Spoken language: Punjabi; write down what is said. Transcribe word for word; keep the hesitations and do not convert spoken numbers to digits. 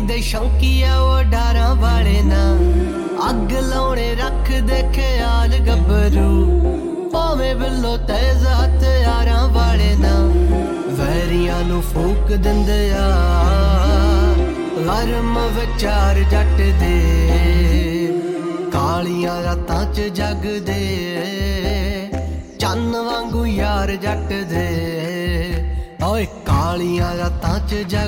ਸ਼ੌਂਕੀਆ ਉਹ ਡਾਰਾਂ ਵਾਲੇ ਨਾ ਅੱਗ ਲਾਉਣੇ ਰੱਖਦੇ ਖਿਆਲ ਗੱਭਰੂ ਭਾਵੇਂ ਬਿੱਲੋ ਤੇਜ਼ ਹਥਿਆਰਾਂ ਵਾਲੇ ਨਾ ਵੈਰੀਆਂ ਨੂੰ ਫੂਕ ਦਿੰਦੇ ਆ ਗਰਮ ਵਿਚਾਰ ਜੱਟ ਦੇ ਕਾਲੀਆਂ ਰਾਤਾਂ ਚ ਜਗਦੇ ਚੰਨ ਵਾਂਗੂ ਯਾਰ ਜੱਟ ਦੇ ਓਏ ਕਾਲੀਆਂ ਰਾਤਾਂ ਚ ਜਗ